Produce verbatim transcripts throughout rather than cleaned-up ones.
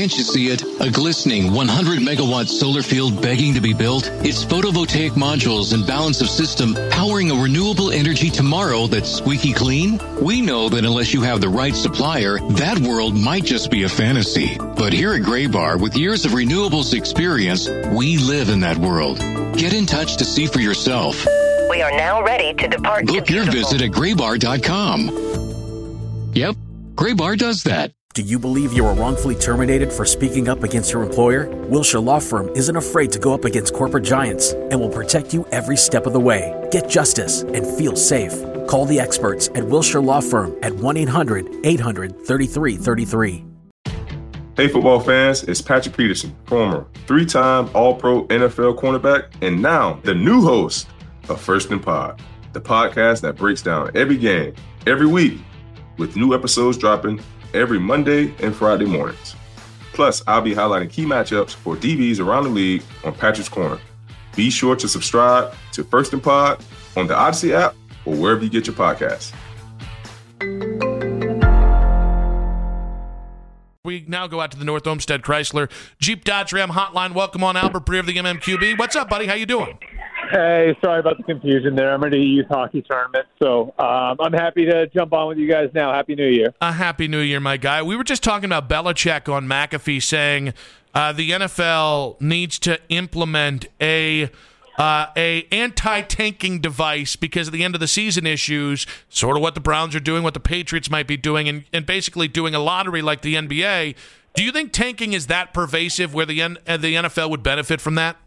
Can't you see it? A glistening one hundred megawatt solar field begging to be built? It's photovoltaic modules and balance of system powering a renewable energy tomorrow that's squeaky clean? We know that unless you have the right supplier, that world might just be a fantasy. But here at Graybar, with years of renewables experience, we live in that world. Get in touch to see for yourself. We are now ready to depart. Book your visit at graybar dot com. Yep, Graybar does that. Do you believe you were wrongfully terminated for speaking up against your employer? Wilshire Law Firm isn't afraid to go up against corporate giants and will protect you every step of the way. Get justice and feel safe. Call the experts at Wilshire Law Firm at one eight hundred eight hundred thirty-three thirty-three. Hey football fans, it's Patrick Peterson, former three-time All-Pro N F L cornerback and now the new host of First and Pod, the podcast that breaks down every game, every week, with new episodes dropping every Monday and Friday mornings. Plus, I'll be highlighting key matchups for D Bs around the league on Patrick's Corner. Be sure to subscribe to First and Pod on the Odyssey app or wherever you get your podcasts. We now go out to the North Olmsted Chrysler Jeep Dodge Ram hotline. Welcome on Albert Breer of the M M Q B. What's up, buddy? How you doing? Hey, sorry about the confusion there. I'm at a youth hockey tournament, so um, I'm happy to jump on with you guys now. Happy New Year. A happy New Year, my guy. We were just talking about Belichick on McAfee saying uh, the N F L needs to implement a uh, a anti-tanking device because at the end of the season issues, sort of what the Browns are doing, what the Patriots might be doing, and, and basically doing a lottery like the N B A. Do you think tanking is that pervasive where the N- the N F L would benefit from that?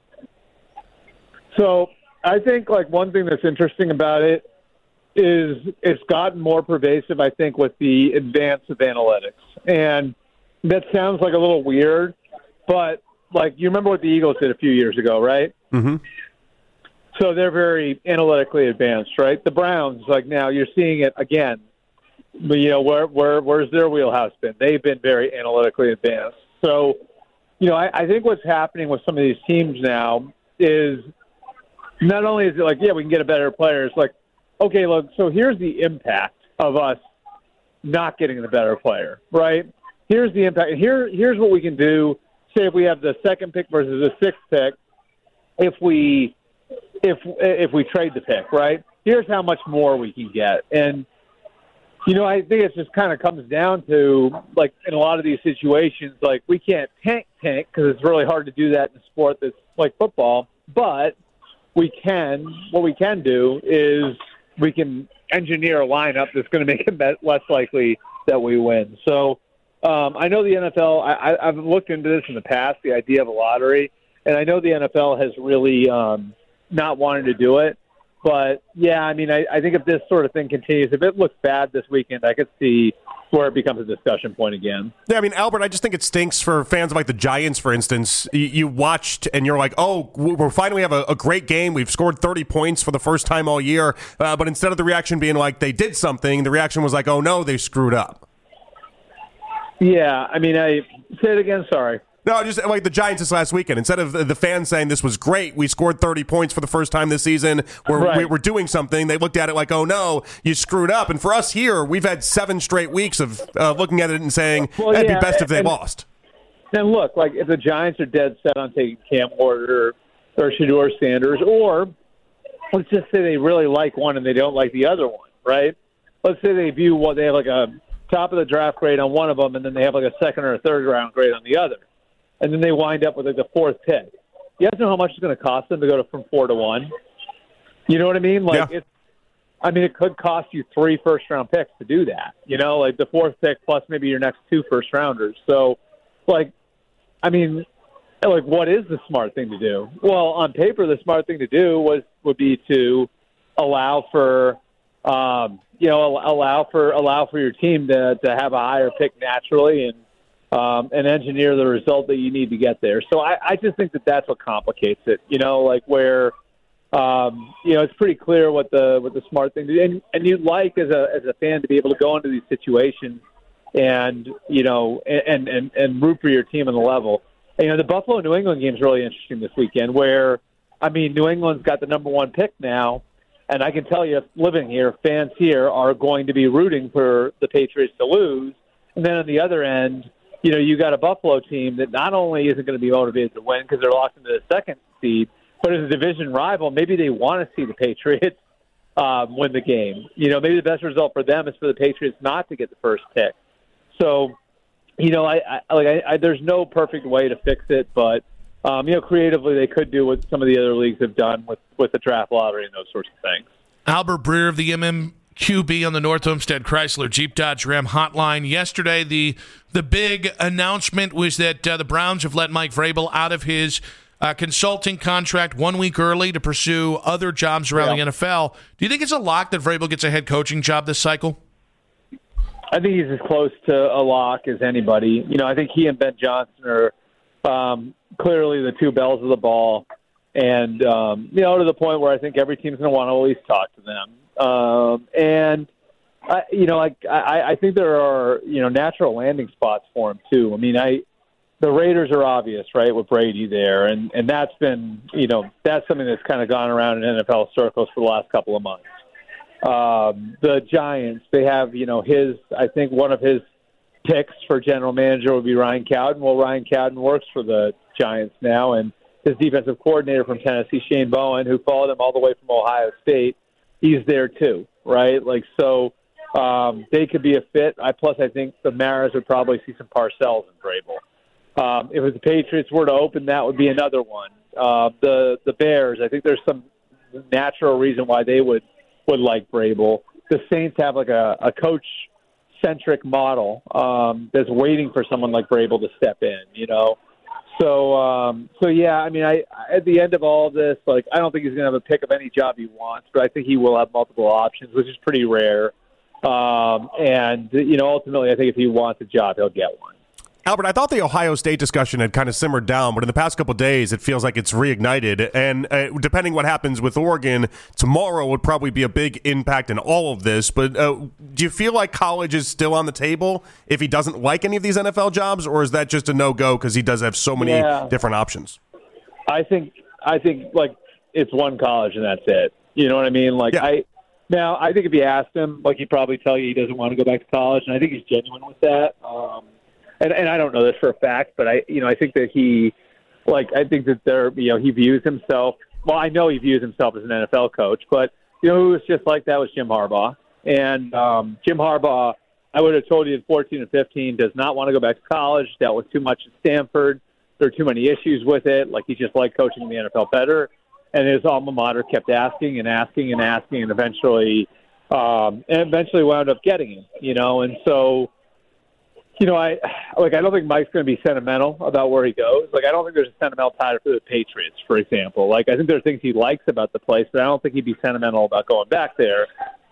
So I think like one thing that's interesting about it is it's gotten more pervasive, I think, with the advance of analytics. And that sounds like a little weird, but like you remember what the Eagles did a few years ago, right? Mm-hmm. So they're very analytically advanced, right? The Browns, like now you're seeing it again. But, you know, where, where where's their wheelhouse been? They've been very analytically advanced. So, you know, I, I think what's happening with some of these teams now is – not only is it like, yeah, we can get a better player, it's like, okay, look, so here's the impact of us not getting the better player, right? Here's the impact. Here, here's what we can do. Say if we have the second pick versus the sixth pick, if we if if we trade the pick, right? Here's how much more we can get. And, you know, I think it just kind of comes down to, like, in a lot of these situations, like, we can't tank tank because it's really hard to do that in a sport that's like football, but we can, what we can do is we can engineer a lineup that's going to make it less likely that we win. So um, I know the N F L, I, I've looked into this in the past, the idea of a lottery, and I know the N F L has really um, not wanted to do it. But, yeah, I mean, I, I think if this sort of thing continues, if it looks bad this weekend, I could see where it becomes a discussion point again. Yeah, I mean, Albert, I just think it stinks for fans of like the Giants, for instance. You, you watched and you're like, oh, we finally have a, a great game. We've scored thirty points for the first time all year. Uh, but instead of the reaction being like they did something, the reaction was like, oh, no, they screwed up. Yeah, I mean, I say it again, sorry. No, just like the Giants this last weekend. Instead of the fans saying this was great, we scored thirty points for the first time this season, we're, right. we're doing something, they looked at it like, oh, no, you screwed up. And for us here, we've had seven straight weeks of uh, looking at it and saying, well, it'd yeah, be best if they and, lost. And look, like if the Giants are dead set on taking Cam Ward or, or Shedeur Sanders, or let's just say they really like one and they don't like the other one, right? Let's say they view what they have like a top of the draft grade on one of them and then they have like a second or a third round grade on the other. And then they wind up with like the fourth pick. You guys know how much it's going to cost them to go to from four to one? You know what I mean? Like, yeah. it's, I mean, it could cost you three first-round picks to do that. You know, like the fourth pick plus maybe your next two first-rounders. So, like, I mean, like, what is the smart thing to do? Well, on paper, the smart thing to do was would be to allow for, um, you know, allow for allow for your team to to have a higher pick naturally and. Um, and engineer the result that you need to get there. So I, I just think that that's what complicates it, you know, like where, um, you know, it's pretty clear what the what the smart thing to do. And, and you'd like as a as a fan to be able to go into these situations and, you know, and, and, and root for your team on the level. And, you know, the Buffalo-New England game is really interesting this weekend where, I mean, New England's got the number one pick now. And I can tell you, living here, fans here are going to be rooting for the Patriots to lose. And then on the other end, you know, you got a Buffalo team that not only isn't going to be motivated to win because they're locked into the second seed, but as a division rival, maybe they want to see the Patriots um, win the game. You know, maybe the best result for them is for the Patriots not to get the first pick. So, you know, I, I like I, I, there's no perfect way to fix it, but um, you know, creatively they could do what some of the other leagues have done with with the draft lottery and those sorts of things. Albert Breer of the M M Q B on the North Homestead Chrysler Jeep Dodge Ram hotline. Yesterday, the the big announcement was that uh, the Browns have let Mike Vrabel out of his uh, consulting contract one week early to pursue other jobs around yeah. the N F L. Do you think it's a lock that Vrabel gets a head coaching job this cycle? I think he's as close to a lock as anybody. You know, I think he and Ben Johnson are um, clearly the two bells of the ball. And, um, you know, to the point where I think every team's going to want to at least talk to them. Um, and, I, you know, like I, I think there are, you know, natural landing spots for him, too. I mean, I the Raiders are obvious, right, with Brady there. And, and that's been, you know, that's something that's kind of gone around in N F L circles for the last couple of months. Um, the Giants, they have, you know, his, I think one of his picks for general manager would be Ryan Cowden. Well, Ryan Cowden works for the Giants now, and his defensive coordinator from Tennessee, Shane Bowen, who followed him all the way from Ohio State, he's there too, right? Like, so um, they could be a fit. I Plus, I think the Maras would probably see some Parcells in Vrabel. Um, if the Patriots were to open, that would be another one. Uh, the the Bears, I think there's some natural reason why they would would like Vrabel. The Saints have like a, a coach-centric model um, that's waiting for someone like Vrabel to step in, you know? So, um, so yeah, I mean, I at the end of all of this, like, I don't think he's going to have a pick of any job he wants, but I think he will have multiple options, which is pretty rare. Um, and, you know, ultimately, I think if he wants a job, he'll get one. Albert, I thought the Ohio State discussion had kind of simmered down, but in the past couple of days, it feels like it's reignited. And uh, depending what happens with Oregon, tomorrow would probably be a big impact in all of this. But uh, do you feel like college is still on the table if he doesn't like any of these N F L jobs, or is that just a no-go because he does have so many yeah. different options? I think, I think like, it's one college and that's it. You know what I mean? Like, yeah. I now, I think if you asked him, like, he'd probably tell you he doesn't want to go back to college, and I think he's genuine with that. Um And, and I don't know this for a fact, but I, you know, I think that he, like, I think that there, you know, he views himself. Well, I know he views himself as an N F L coach, but you know, who was just like that was Jim Harbaugh. And um, Jim Harbaugh, I would have told you in fourteen and fifteen, does not want to go back to college. Dealt with too much at Stanford. There are too many issues with it. Like, he just liked coaching in the N F L better. And his alma mater kept asking and asking and asking, and eventually, um, and eventually wound up getting him. You know, and so. You know, I like. I don't think Mike's going to be sentimental about where he goes. Like, I don't think there's a sentimental tie for the Patriots, for example. Like, I think there are things he likes about the place, but I don't think he'd be sentimental about going back there.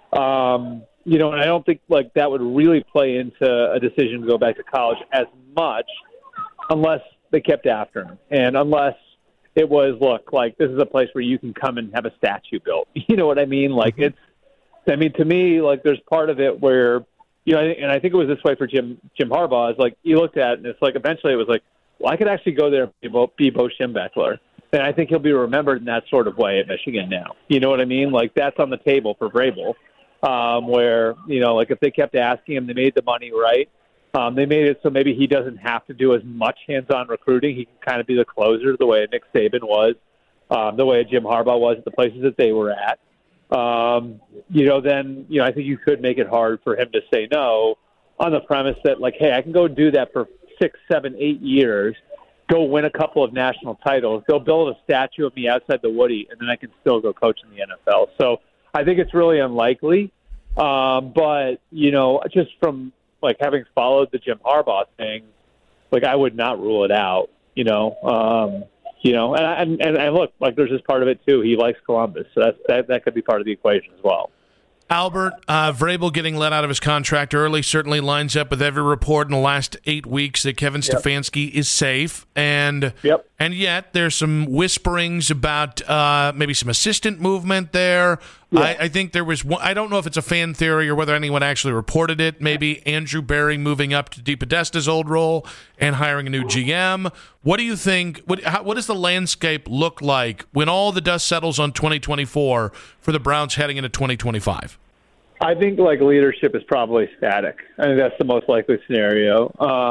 Um, you know, and I don't think like that would really play into a decision to go back to college as much, unless they kept after him, and unless it was, look, like, this is a place where you can come and have a statue built. You know what I mean? Like, it's. I mean, to me, like, there's part of it where. You know, and I think it was this way for Jim Jim Harbaugh. It's like, you looked at it, and it's like, eventually it was like, well, I could actually go there and be Bo, be Bo Schembechler. And I think he'll be remembered in that sort of way at Michigan now. You know what I mean? Like, that's on the table for Vrabel, um, where, you know, like, if they kept asking him, they made the money right. Um, they made it so maybe he doesn't have to do as much hands-on recruiting. He can kind of be the closer the way Nick Saban was, um, the way Jim Harbaugh was at the places that they were at. Um, you know, then, you know, I think you could make it hard for him to say no on the premise that, like, hey, I can go do that for six, seven, eight years, go win a couple of national titles, go build a statue of me outside the Woody, and then I can still go coach in the N F L. So I think it's really unlikely. Um, but, you know, just from, like, having followed the Jim Harbaugh thing, like, I would not rule it out, you know. Um You know, and, and and look, like, there's this part of it too. He likes Columbus, so that's, that that could be part of the equation as well. Albert, uh, Vrabel getting let out of his contract early certainly lines up with every report in the last eight weeks that Kevin yep. Stefanski is safe, and yep. and yet there's some whisperings about uh, maybe some assistant movement there. Yeah. I, I think there was one, I don't know if it's a fan theory or whether anyone actually reported it. Maybe Andrew Berry moving up to DePodesta's old role and hiring a new G M. What do you think? What how, what does the landscape look like when all the dust settles on twenty twenty-four for the Browns heading into twenty twenty-five? I think, like, leadership is probably static. I think that's the most likely scenario. Um,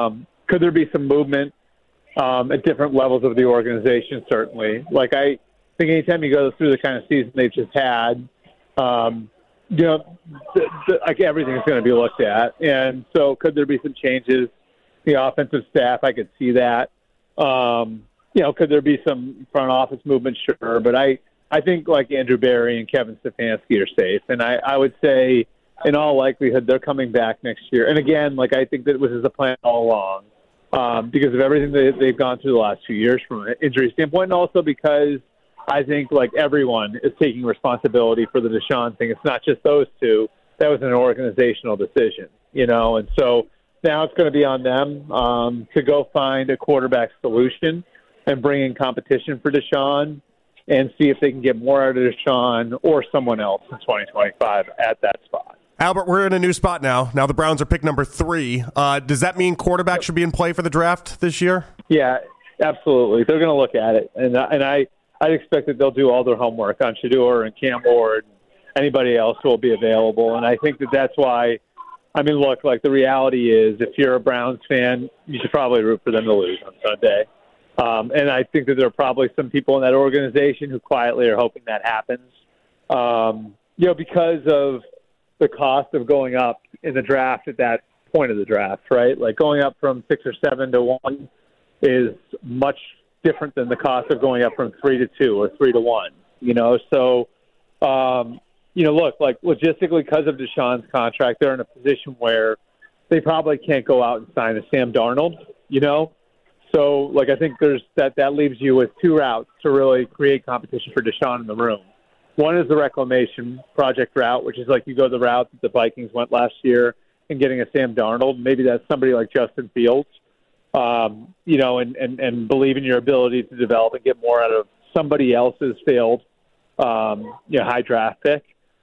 could there be some movement um, at different levels of the organization? Certainly. Like I think anytime you go through the kind of season they've just had, um, you know, the, the, like everything's going to be looked at. And so could there be some changes? The offensive staff, I could see that. Um, you know, could there be some front office movement? Sure. But I, I think like Andrew Barry and Kevin Stefanski are safe. And I, I would say in all likelihood, they're coming back next year. And again, like I think that this is a plan all along um, because of everything that they've gone through the last few years from an injury standpoint. And also because I think like everyone is taking responsibility for the Deshaun thing. It's not just those two. That was an organizational decision, you know, and so now it's going to be on them um, to go find a quarterback solution and bring in competition for Deshaun and see if they can get more out of Deshaun or someone else in twenty twenty-five at that spot. Albert, we're in a new spot now. Now the Browns are pick number three. Uh, does that mean quarterback should be in play for the draft this year? Yeah, absolutely. They're going to look at it, and and I I'd expect that they'll do all their homework on Shedeur and Cam Ward, anybody else who will be available, and I think that that's why. I mean, look, like the reality is, if you're a Browns fan, you should probably root for them to lose on Sunday. Um, and I think that there are probably some people in that organization who quietly are hoping that happens. Um, you know, because of the cost of going up in the draft at that point of the draft, right? Like going up from six or seven to one is much different than the cost of going up from three to two or three to one, you know? So, um, you know, look, like logistically, because of Deshaun's contract, they're in a position where they probably can't go out and sign a Sam Darnold, you know? So, like, I think there's that that leaves you with two routes to really create competition for Deshaun in the room. One is the reclamation project route, which is like you go the route that the Vikings went last year and getting a Sam Darnold. Maybe that's somebody like Justin Fields, um, you know, and, and, and believe in your ability to develop and get more out of somebody else's failed, um, you know, high draft pick.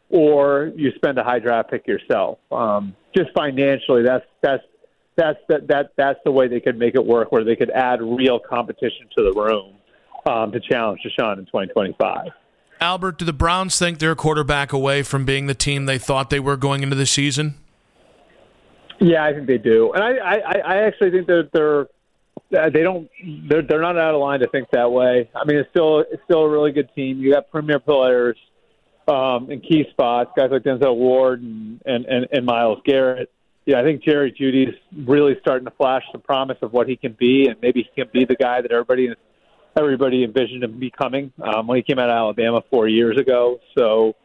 Or you spend a high draft pick yourself. Um, just financially, that's that's that's that that that's the way they could make it work, where they could add real competition to the room um, to challenge Deshaun in twenty twenty-five. Albert, do the Browns think they're a quarterback away from being the team they thought they were going into the season? Yeah, I think they do, and I I, I actually think that they're they don't they're they're not out of line to think that way. I mean, it's still it's still a really good team. You got premier players. Um, in key spots, guys like Denzel Ward and, and, and, and Myles Garrett. Yeah, I think Jerry Jeudy's really starting to flash the promise of what he can be, and maybe he can be the guy that everybody everybody envisioned him becoming um, when he came out of Alabama four years ago. So,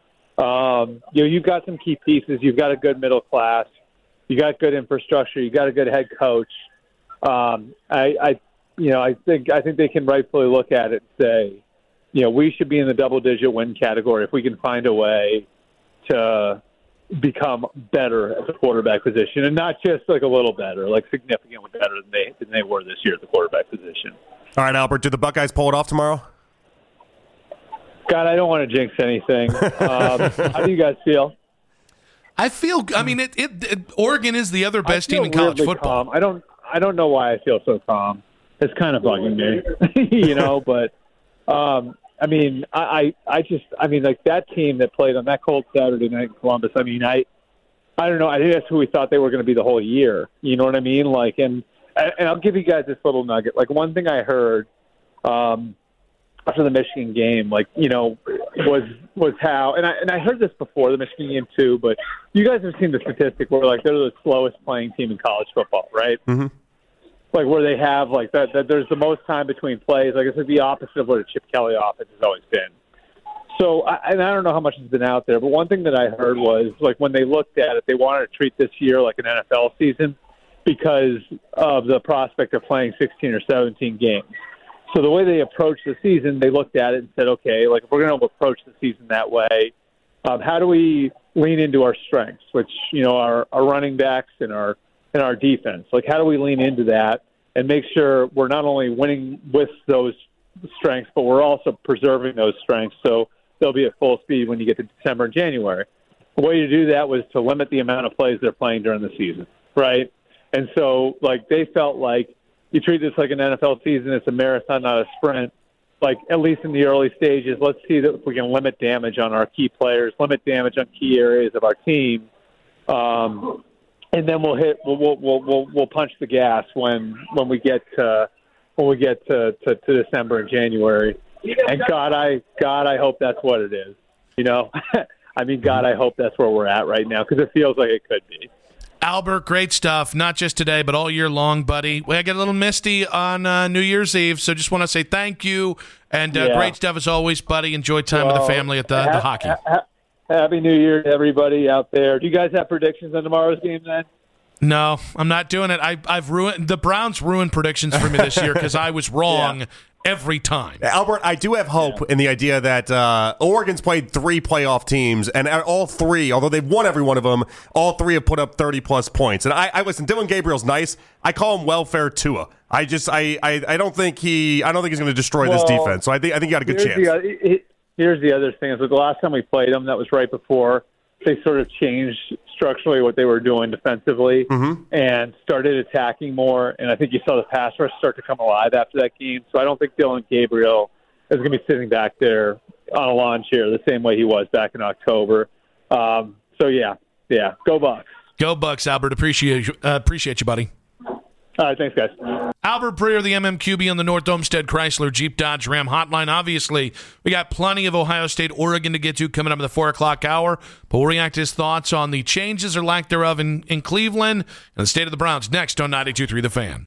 um, you know, you've got some key pieces. You've got a good middle class. You got good infrastructure. You got a good head coach. Um, I, I, you know, I think I think they can rightfully look at it and say, you know, we should be in the double-digit win category if we can find a way to become better at the quarterback position, and not just like a little better, like significantly better than they than they were this year at the quarterback position. All right, Albert, do the Buckeyes pull it off tomorrow? God, I don't want to jinx anything. Um, how do you guys feel? I feel. I mean, it, it, it Oregon is the other best team in college football. Calm. I don't. I don't know why I feel so calm. It's kind of bugging me, you know, but. Um, I mean, I, I, I just, I mean, like that team that played on that cold Saturday night in Columbus. I mean, I, I don't know. I think that's who we thought they were going to be the whole year. You know what I mean? Like, and and I'll give you guys this little nugget. Like one thing I heard um, after the Michigan game, like you know, was was how, and I and I heard this before the Michigan game too. But you guys have seen the statistic where like they're the slowest playing team in college football, right? Mm-hmm. Like where they have like that, that there's the most time between plays. Like it's like the opposite of what a Chip Kelly offense has always been. So, I, and I don't know how much has been out there, but one thing that I heard was like when they looked at it, they wanted to treat this year like an N F L season because of the prospect of playing sixteen or seventeen games. So the way they approached the season, they looked at it and said, okay, like if we're going to approach the season that way, um, how do we lean into our strengths, which you know our, our running backs and our in our defense. Like, how do we lean into that and make sure we're not only winning with those strengths, but we're also preserving those strengths so they'll be at full speed when you get to December and January. The way to do that was to limit the amount of plays they're playing during the season, right? And so, like, they felt like you treat this like an N F L season. It's a marathon, not a sprint. Like, at least in the early stages, let's see that if we can limit damage on our key players, limit damage on key areas of our team, um, and then we'll hit. We'll we'll we'll we'll, we'll punch the gas when when we get to, when we get to, to, to December and January. And God, I God, I hope that's what it is. You know, I mean, God, I hope that's where we're at right now because it feels like it could be. Albert, great stuff. Not just today, but all year long, buddy. We get a little misty on uh, New Year's Eve, so just want to say thank you. And uh, Yeah. great stuff as always, buddy. Enjoy time Well, with the family at the, ha- the hockey. ha- ha- Happy New Year to everybody out there. Do you guys have predictions on tomorrow's game then? No, I'm not doing it. I, I've ruined the Browns ruined predictions for me this year because I was wrong Yeah. every time. Albert, I do have hope in the idea that uh, Oregon's played three playoff teams, and all three, although they've won every one of them, all three have put up thirty-plus points. And I, I listen, Dylan Gabriel's nice. I call him welfare Tua. I just, I, I, I don't think he, I don't think he's going to destroy Well, this defense. So I think, I think he got a good here's chance. The, other- here's the other thing: is that the last time we played them, that was right before they sort of changed structurally what they were doing defensively Mm-hmm. and started attacking more. And I think you saw the pass rush start to come alive after that game. So I don't think Dylan Gabriel is going to be sitting back there on a lawn chair the same way he was back in October. Um, so yeah, yeah, go Bucks. Go Bucks, Albert. Appreciate you, uh, appreciate you, buddy. All right, thanks, guys. Albert Breer, the M M Q B on the North Olmsted Chrysler Jeep Dodge Ram hotline. Obviously, we got plenty of Ohio State, Oregon to get to coming up in the four o'clock hour, but we'll react to his thoughts on the changes or lack thereof in, in Cleveland and the state of the Browns next on ninety-two point three The Fan.